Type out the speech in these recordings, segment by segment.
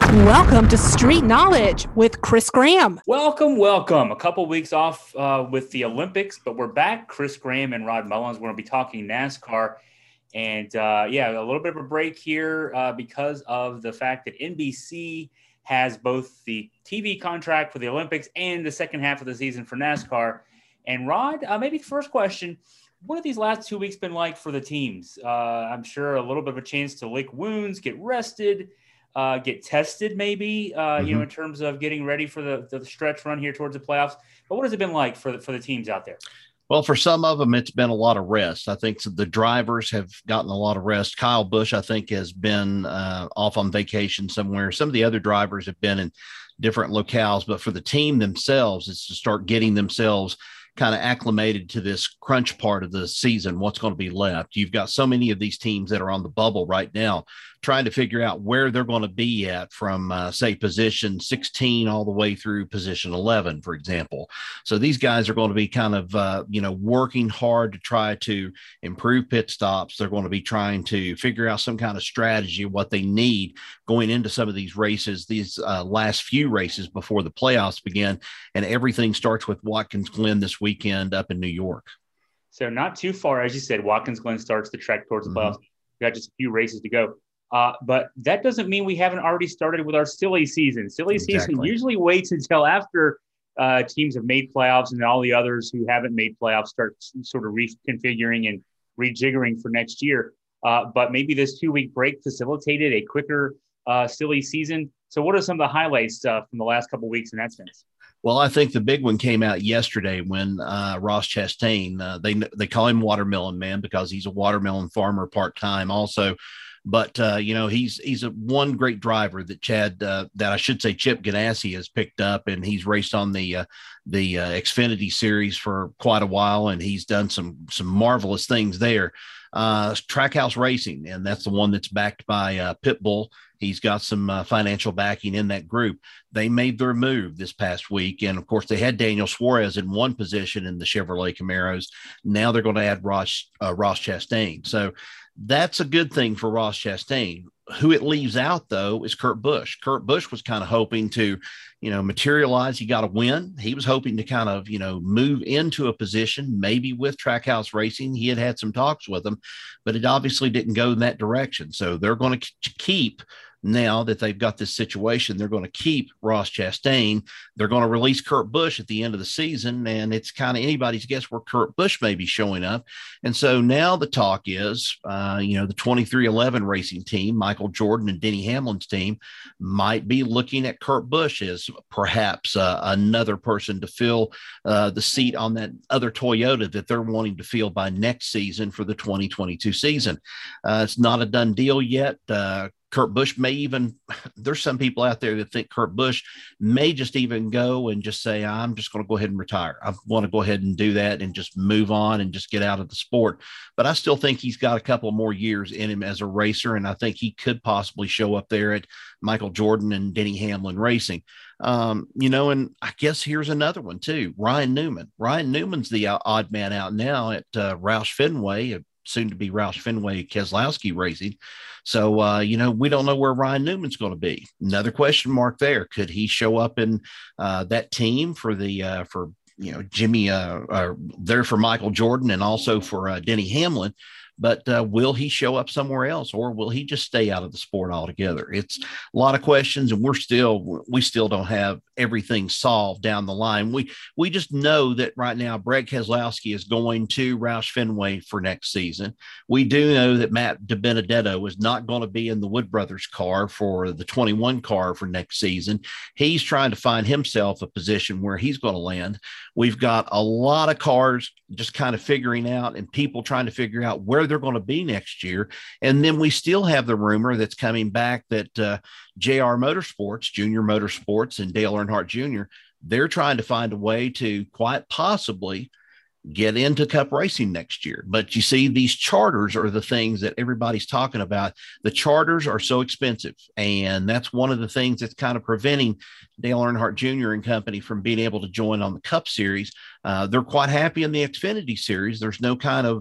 Welcome to Street Knowledge with Chris Graham. Welcome. A couple weeks off with the Olympics, but we're back. Chris Graham and Rod Mullins. We're going to be talking NASCAR. And a little bit of a break here because of the fact that NBC has both the TV contract for the Olympics and the second half of the season for NASCAR. And Rod, maybe the first question, what have these last 2 weeks been like for the teams? I'm sure a little bit of a chance to lick wounds, get rested, get tested maybe, in terms of getting ready for the stretch run here towards the playoffs. But what has it been like for the teams out there? Well, for some of them, it's been a lot of rest. I think the drivers have gotten a lot of rest. Kyle Busch, I think, has been off on vacation somewhere. Some of the other drivers have been in different locales. But for the team themselves, it's to start getting themselves kind of acclimated to this crunch part of the season, what's going to be left. You've got so many of these teams that are on the bubble right now, trying to figure out where they're going to be at from, say, position 16 all the way through position 11, for example. So these guys are going to be kind of, working hard to try to improve pit stops. They're going to be trying to figure out some kind of strategy of what they need going into some of these races, these last few races before the playoffs begin. And everything starts with Watkins Glen this weekend up in New York. So not too far, as you said, Watkins Glen starts the trek towards the playoffs. We got just a few races to go. But that doesn't mean we haven't already started with our silly season. Season usually waits until after teams have made playoffs and all the others who haven't made playoffs start sort of reconfiguring and rejiggering for next year. But maybe this 2-week break facilitated a quicker silly season. So what are some of the highlights from the last couple of weeks in that sense? Well, I think the big one came out yesterday when Ross Chastain, they call him Watermelon Man because he's a watermelon farmer part-time also. But, he's a one great driver that Chip Ganassi has picked up, and he's raced on the Xfinity series for quite a while, and he's done some marvelous things there. Trackhouse Racing, and that's the one that's backed by Pitbull. He's got some financial backing in that group. They made their move this past week. And of course, they had Daniel Suarez in one position in the Chevrolet Camaros. Now they're going to add Ross Chastain. So that's a good thing for Ross Chastain. Who it leaves out, though, is Kurt Busch. Kurt Busch was kind of hoping to, materialize. He got a win. He was hoping to kind of, move into a position, maybe with Trackhouse Racing. He had some talks with them, but it obviously didn't go in that direction. So they're going to keep, now that they've got this situation, they're going to keep Ross Chastain. They're going to release Kurt Busch at the end of the season, and it's kind of anybody's guess where Kurt Busch may be showing up. And so now the talk is, the 2311 racing team, Michael Jordan and Denny Hamlin's team, might be looking at Kurt Busch as perhaps another person to fill the seat on that other Toyota that they're wanting to fill by next season for the 2022 season. It's not a done deal yet. Kurt Busch may even, there's some people out there that think Kurt Busch may just even go and just say, I'm just going to go ahead and retire. I want to go ahead and do that and just move on and just get out of the sport. But I still think he's got a couple more years in him as a racer. And I think he could possibly show up there at Michael Jordan and Denny Hamlin Racing. And I guess here's another one too. Ryan Newman. Ryan Newman's the odd man out now at Roush Fenway, soon to be Roush Fenway Keselowski Racing. So, we don't know where Ryan Newman's going to be. Another question mark there. Could he show up in that team for Jimmy, there for Michael Jordan and also for Denny Hamlin? But will he show up somewhere else, or will he just stay out of the sport altogether? It's a lot of questions, and we still don't have everything solved down the line. We just know that right now Brad Keselowski is going to Roush Fenway for next season. We do know that Matt DiBenedetto is not going to be in the Wood Brothers car for the 21 car for next season. He's trying to find himself a position where he's going to land. We've got a lot of cars just kind of figuring out, and people trying to figure out where they're going to be next year. And then we still have the rumor that's coming back that JR Motorsports, Junior Motorsports, and Dale Earnhardt Jr., they're trying to find a way to quite possibly get into cup racing next year. But you see, these charters are the things that everybody's talking about. The charters are so expensive. And that's one of the things that's kind of preventing Dale Earnhardt Jr. and company from being able to join on the Cup Series. They're quite happy in the Xfinity Series. There's no kind of,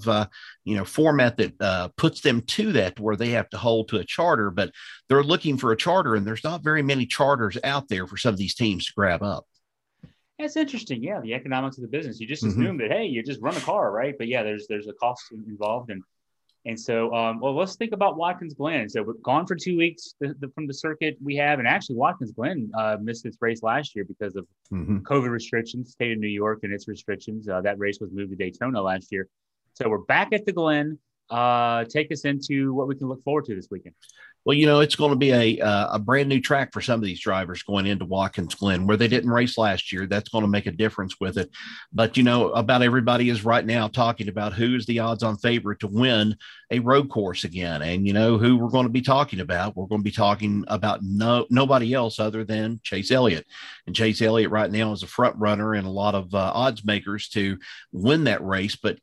format that puts them to that where they have to hold to a charter, but they're looking for a charter, and there's not very many charters out there for some of these teams to grab up. That's interesting. Yeah, the economics of the business. You just assume that, hey, you just run a car, right? But yeah, there's a cost involved, and so let's think about Watkins Glen. So we're gone for 2 weeks from the circuit we have, and actually Watkins Glen missed its race last year because of COVID restrictions, state of New York and its restrictions. That race was moved to Daytona last year, so we're back at the Glen. Take us into what we can look forward to this weekend. Well, it's going to be a brand new track for some of these drivers going into Watkins Glen, where they didn't race last year. That's going to make a difference with it. But, about everybody is right now talking about who's the odds-on favorite to win a road course again. And, who we're going to be talking about. We're going to be talking about nobody else other than Chase Elliott. And Chase Elliott right now is a front runner and a lot of odds makers to win that race. But,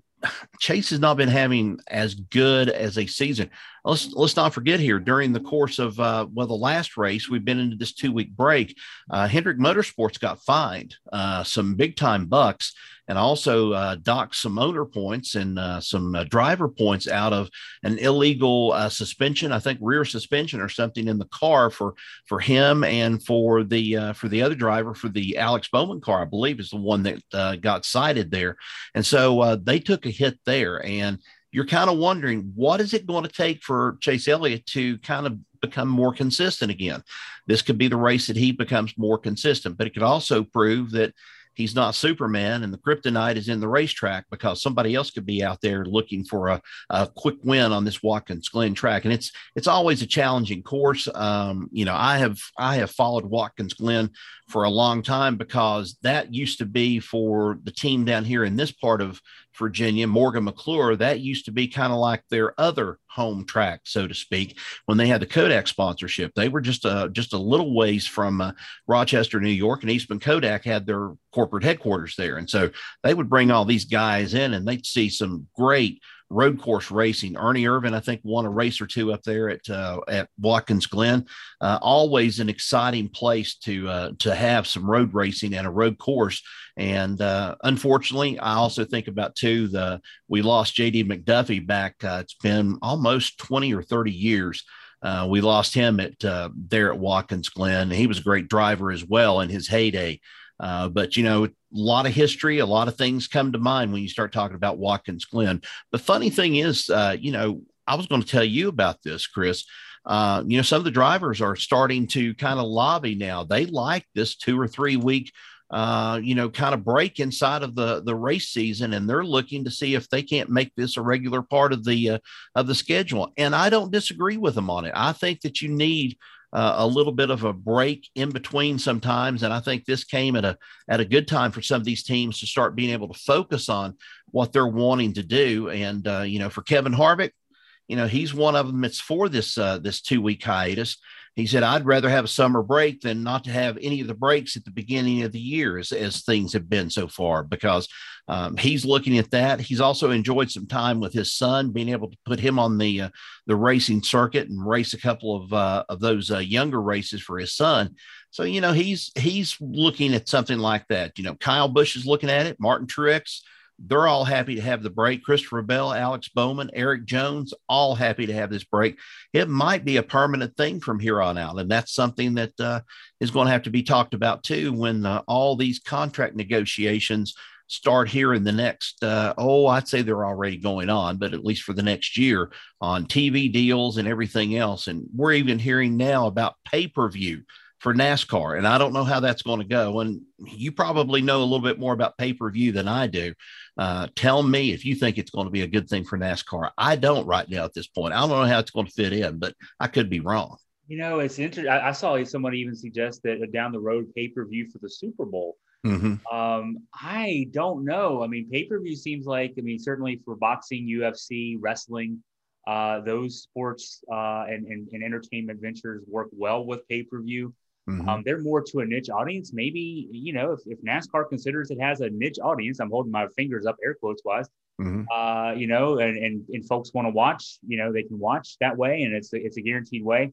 Chase has not been having as good as a season. Let's not forget here, during the course of the last race, we've been into this 2-week break. Hendrick Motorsports got fined some big time bucks, and also docked some owner points and some driver points out of an illegal suspension, I think rear suspension or something in the car for him and for the other driver for the Alex Bowman car, I believe is the one that got cited there. And so they took a hit there, and you're kind of wondering, what is it going to take for Chase Elliott to kind of become more consistent again? This could be the race that he becomes more consistent, but it could also prove that he's not Superman and the kryptonite is in the racetrack, because somebody else could be out there looking for a quick win on this Watkins Glen track. And it's always a challenging course. I have followed Watkins Glen for a long time, because that used to be for the team down here in this part of Virginia, Morgan McClure. That used to be kind of like their other home track, so to speak, when they had the Kodak sponsorship. They were just a little ways from Rochester, New York, and Eastman Kodak had their corporate headquarters there. And so they would bring all these guys in, and they'd see some great road course racing. Ernie Irvan, I think, won a race or two up there at Watkins Glen. Always an exciting place to have some road racing and a road course. And unfortunately, I also think about too, we lost JD McDuffie back. It's been almost 20 or 30 years. We lost him there at Watkins Glen. He was a great driver as well in his heyday. But, a lot of history, a lot of things come to mind when you start talking about Watkins Glen. The funny thing is, I was going to tell you about this, Chris. Some of the drivers are starting to kind of lobby now. They like this 2 or 3 week, kind of break inside of the race season, and they're looking to see if they can't make this a regular part of the schedule. And I don't disagree with them on it. I think that you need a little bit of a break in between sometimes. And I think this came at a good time for some of these teams to start being able to focus on what they're wanting to do. And, for Kevin Harvick, he's one of them that's for this 2-week hiatus. He said, I'd rather have a summer break than not to have any of the breaks at the beginning of the year as things have been so far, because he's looking at that. He's also enjoyed some time with his son, being able to put him on the racing circuit and race a couple of those younger races for his son. So, he's looking at something like that. Kyle Busch is looking at it. Martin Truex, they're all happy to have the break. Christopher Bell, Alex Bowman, Eric Jones, all happy to have this break. It might be a permanent thing from here on out. And that's something that is going to have to be talked about too, when all these contract negotiations start here in the next, I'd say they're already going on, but at least for the next year on TV deals and everything else. And we're even hearing now about pay-per-view for NASCAR. And I don't know how that's going to go. And you probably know a little bit more about pay-per-view than I do. Tell me if you think it's going to be a good thing for NASCAR. I don't right now at this point. I don't know how it's going to fit in, but I could be wrong. It's interesting. I saw somebody even suggest that down the road pay-per-view for the Super Bowl. I don't know. I mean, pay-per-view seems like, certainly for boxing, UFC, wrestling, those sports and entertainment ventures work well with pay-per-view. Mm-hmm. They're more to a niche audience. Maybe, if NASCAR considers it has a niche audience, I'm holding my fingers up, air quotes wise, Mm-hmm. And folks want to watch, they can watch that way, and it's a guaranteed way.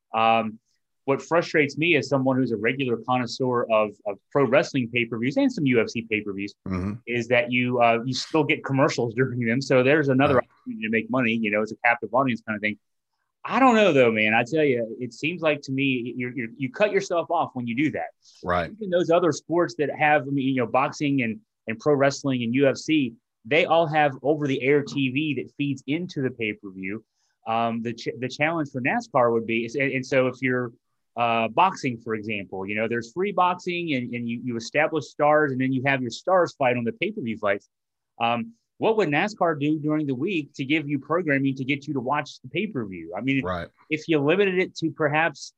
What frustrates me as someone who's a regular connoisseur of pro wrestling pay-per-views and some UFC pay-per-views Mm-hmm. is that you still get commercials during them. So there's another opportunity to make money, it's a captive audience kind of thing. I don't know though, man. I tell you, it seems like to me, you cut yourself off when you do that. Right. Even those other sports that have, boxing and pro wrestling and UFC, they all have over-the-air TV that feeds into the pay-per-view. The challenge for NASCAR would be, and so if you're boxing, for example, there's free boxing and you establish stars, and then you have your stars fight on the pay-per-view fights. What would NASCAR do during the week to give you programming to get you to watch the pay-per-view? I mean, right. If you limited it to perhaps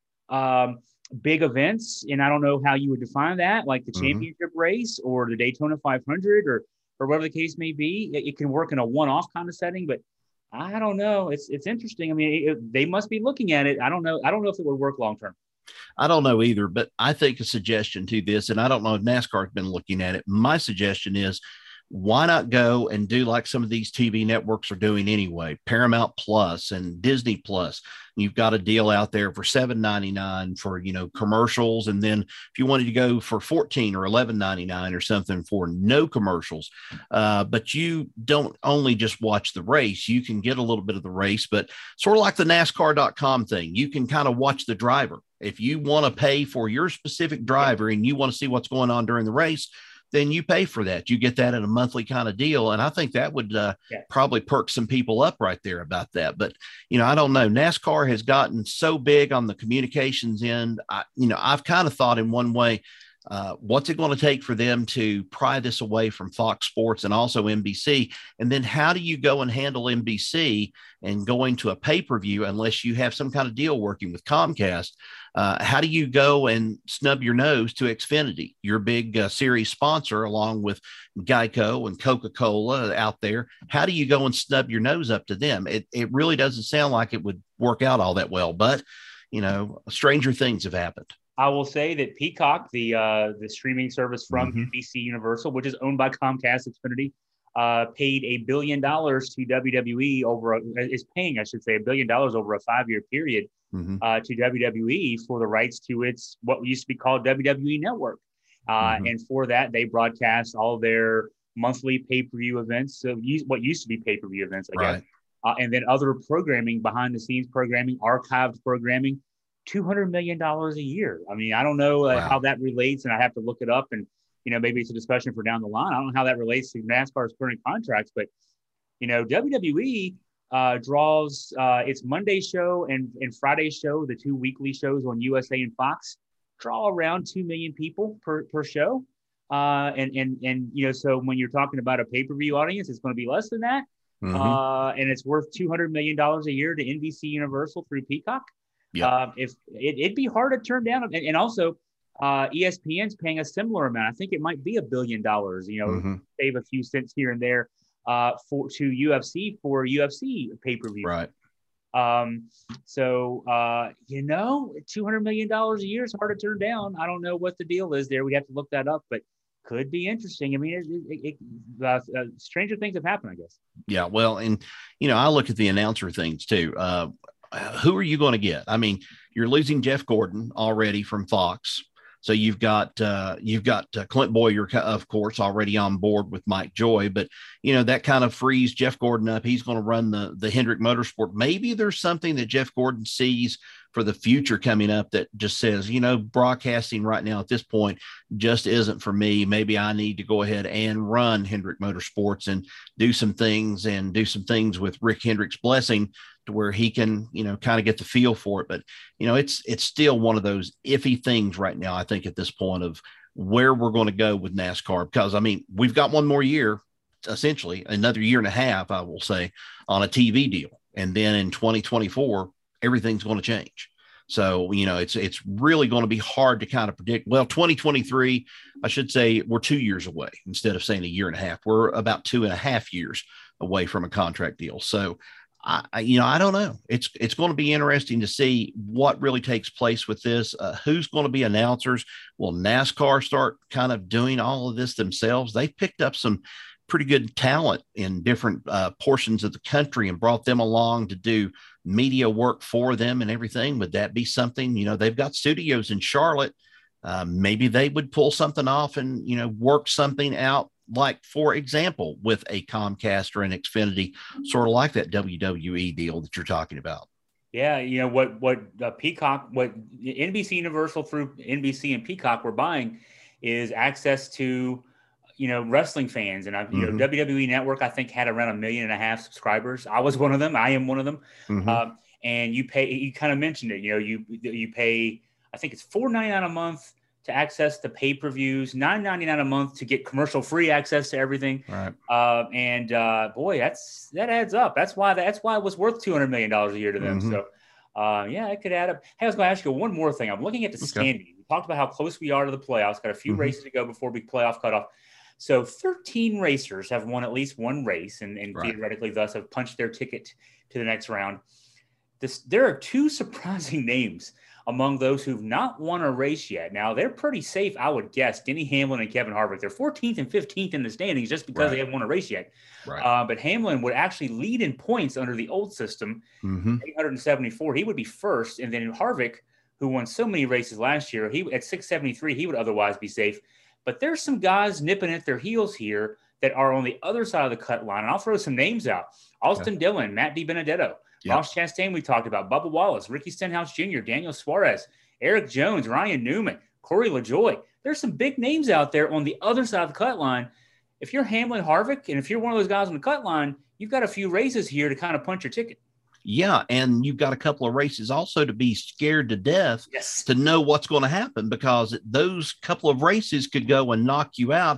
big events, and I don't know how you would define that, like the championship race or the Daytona 500 or whatever the case may be, it can work in a one-off kind of setting, but I don't know. It's interesting. I mean, they must be looking at it. I don't know if it would work long-term. I don't know either, but I think a suggestion to this, and I don't know if NASCAR has been looking at it. My suggestion is, why not go and do like some of these TV networks are doing anyway, Paramount Plus and Disney Plus. You've got a deal out there for $7.99 for, commercials. And then if you wanted to go for $14 or $11.99 or something for no commercials, but you don't only just watch the race, you can get a little bit of the race, but sort of like the NASCAR.com thing, you can kind of watch the driver. If you want to pay for your specific driver and you want to see what's going on during the race, then you pay for that. You get that in a monthly kind of deal. And I think that would probably perk some people up right there about that. But, I don't know. NASCAR has gotten so big on the communications end. I've kind of thought in one way, what's it going to take for them to pry this away from Fox Sports and also NBC? And then how do you go and handle NBC and going to a pay-per-view unless you have some kind of deal working with Comcast? How do you go and snub your nose to Xfinity, your big series sponsor, along with Geico and Coca-Cola out there? How do you go and snub your nose up to them? It really doesn't sound like it would work out all that well, but, stranger things have happened. I will say that Peacock, the streaming service from NBC Universal, which is owned by Comcast Xfinity, paid $1 billion to WWE is paying $1 billion over a 5-year period to WWE for the rights to its what used to be called WWE Network. And for that, they broadcast all their monthly pay-per-view events, so what used to be pay-per-view events, I guess. And then other programming, behind-the-scenes programming, archived programming, $200 million a year. I mean, I don't know how that relates, and I have to look it up, and maybe it's a discussion for down the line. I don't know how that relates to NASCAR's current contracts, but WWE draws its Monday show and Friday show, the 2 weekly shows on USA and Fox, draw around 2 million people per show. So when you're talking about a pay-per-view audience, it's going to be less than that. And it's worth $200 million a year to NBC Universal through Peacock. Yep. If it'd be hard to turn down, and also ESPN's paying a similar amount. I think it might be $1 billion. Save a few cents here and there to UFC for UFC pay-per-view. Right. So $200 million a year is hard to turn down. I don't know what the deal is there. We have to look that up, but could be interesting. I mean, stranger things have happened, I guess. Yeah. Well, and I look at the announcer things too. Who are you going to get? I mean, you're losing Jeff Gordon already from Fox. So you've got Clint Boyer, of course, already on board with Mike Joy, but that kind of frees Jeff Gordon up. He's going to run the Hendrick Motorsport. Maybe there's something that Jeff Gordon sees for the future coming up that just says, broadcasting right now at this point just isn't for me. Maybe I need to go ahead and run Hendrick Motorsports and do some things with Rick Hendrick's blessing to where he can, kind of get the feel for it. But, it's still one of those iffy things right now, I think, at this point of where we're going to go with NASCAR, because we've got one more year, essentially another year and a half, I will say, on a TV deal. And then in 2024, everything's going to change. So, it's really going to be hard to kind of predict. Well, 2023, I should say we're 2 years away instead of saying a year and a half. We're about 2.5 years away from a contract deal. So I don't know. It's going to be interesting to see what really takes place with this. Who's going to be announcers? Will NASCAR start kind of doing all of this themselves? They've picked up some pretty good talent in different portions of the country and brought them along to do media work for them and everything. Would that be something? They've got studios in Charlotte. Maybe they would pull something off and, work something out, like, for example, with a Comcast or an Xfinity, sort of like that WWE deal that you're talking about. Yeah, what Peacock, what NBC Universal through NBC and Peacock were buying is access to, wrestling fans. And WWE Network, I think, had around 1.5 million subscribers. I was one of them. I am one of them. And you kind of mentioned it, you pay, I think it's $4.99 a month to access the pay-per-views, $9.99 a month to get commercial-free access to everything. Right. Boy, that adds up. That's why it was worth $200 million a year to them. So, it could add up. Hey, I was going to ask you one more thing. I'm looking at the standing. We talked about how close we are to the playoffs. Got a few races to go before big playoff cutoff. So 13 racers have won at least one race and theoretically thus have punched their ticket to the next round. There are two surprising names among those who've not won a race yet. Now, they're pretty safe, I would guess. Denny Hamlin and Kevin Harvick. They're 14th and 15th in the standings just because they haven't won a race yet. Right. But Hamlin would actually lead in points under the old system, 874. He would be first. And then Harvick, who won so many races last year, he at 673, he would otherwise be safe. But there's some guys nipping at their heels here that are on the other side of the cut line. And I'll throw some names out. Austin Dillon, Matt DiBenedetto, Ross Chastain we talked about, Bubba Wallace, Ricky Stenhouse Jr., Daniel Suarez, Eric Jones, Ryan Newman, Corey LaJoie. There's some big names out there on the other side of the cut line. If you're Hamlin Harvick, and if you're one of those guys on the cut line, you've got a few races here to kind of punch your ticket. Yeah, and you've got a couple of races also to be scared to death to know what's going to happen, because those couple of races could go and knock you out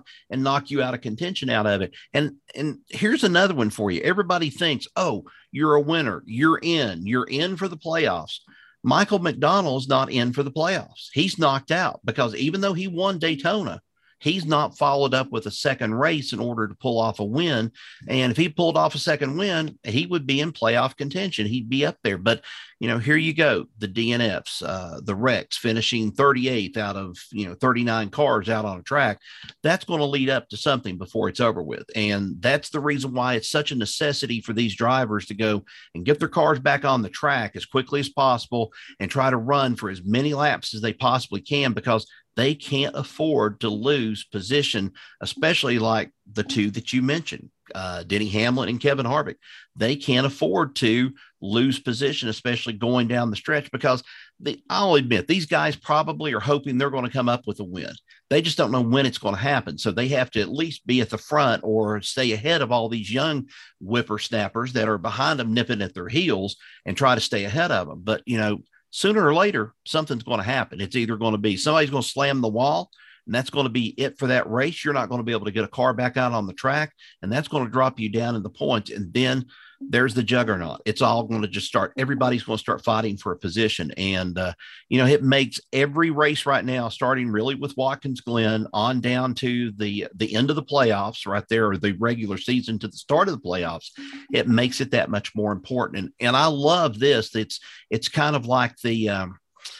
of contention out of it. And here's another one for you. Everybody thinks, oh, you're a winner. You're in for the playoffs. Michael McDonald is not in for the playoffs. He's knocked out because even though he won Daytona, he's not followed up with a second race in order to pull off a win. And if he pulled off a second win, he would be in playoff contention. He'd be up there. But, here you go. The DNFs, the wrecks finishing 38th out of, 39 cars out on a track. That's going to lead up to something before it's over with. And that's the reason why it's such a necessity for these drivers to go and get their cars back on the track as quickly as possible and try to run for as many laps as they possibly can, because they can't afford to lose position, especially like the two that you mentioned, Denny Hamlin and Kevin Harvick. They can't afford to lose position, especially going down the stretch, because I'll admit these guys probably are hoping they're going to come up with a win. They just don't know when it's going to happen. So they have to at least be at the front or stay ahead of all these young whippersnappers that are behind them, nipping at their heels, and try to stay ahead of them. But, sooner or later, something's going to happen. It's either going to be somebody's going to slam the wall, and that's going to be it for that race. You're not going to be able to get a car back out on the track, and that's going to drop you down in the points. And then there's the juggernaut. It's all going to just start. Everybody's going to start fighting for a position. And, it makes every race right now, starting really with Watkins Glen on down to the end of the playoffs right there, or the regular season to the start of the playoffs. It makes it that much more important. And I love this. It's kind of like the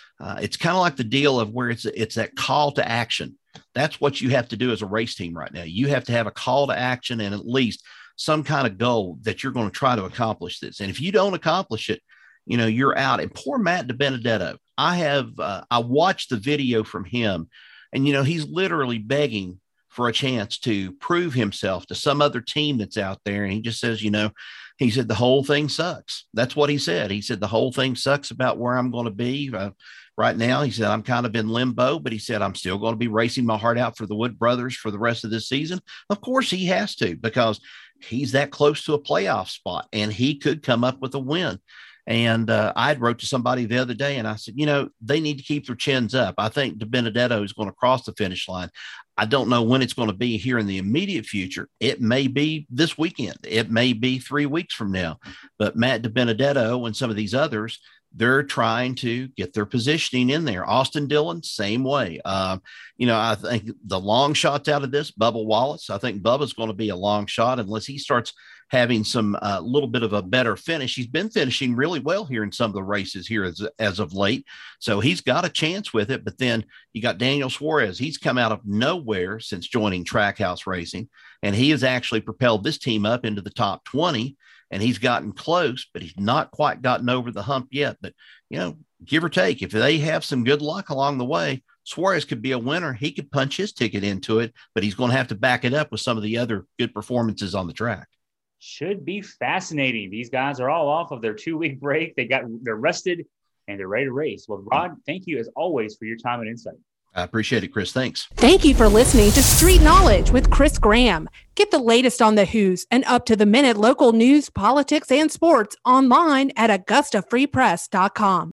deal of where it's that call to action. That's what you have to do as a race team right now. You have to have a call to action and at least some kind of goal that you're going to try to accomplish this. And if you don't accomplish it, you're out. And poor Matt DiBenedetto, I watched the video from him, and, he's literally begging for a chance to prove himself to some other team that's out there. And he just says, he said, the whole thing sucks. That's what he said. He said, the whole thing sucks about where I'm going to be right now. He said, I'm kind of in limbo, but he said, I'm still going to be racing my heart out for the Wood Brothers for the rest of this season. Of course he has to, because he's that close to a playoff spot and he could come up with a win. And I wrote to somebody the other day and I said, they need to keep their chins up. I think DiBenedetto is going to cross the finish line. I don't know when it's going to be here in the immediate future. It may be this weekend. It may be 3 weeks from now. But Matt DiBenedetto and some of these others, they're trying to get their positioning in there. Austin Dillon, same way. I think the long shots out of this, Bubba Wallace, I think Bubba's going to be a long shot unless he starts having some little bit of a better finish. He's been finishing really well here in some of the races here as of late. So he's got a chance with it. But then you got Daniel Suarez. He's come out of nowhere since joining Trackhouse Racing, and he has actually propelled this team up into the top 20. And he's gotten close, but he's not quite gotten over the hump yet. But, give or take, if they have some good luck along the way, Suarez could be a winner. He could punch his ticket into it, but he's going to have to back it up with some of the other good performances on the track. Should be fascinating. These guys are all off of their 2-week break. They're rested and they're ready to race. Well, Rod, thank you as always for your time and insight. I appreciate it, Chris. Thanks. Thank you for listening to Street Knowledge with Chris Graham. Get the latest on the who's and up-to-the-minute local news, politics, and sports online at AugustaFreePress.com.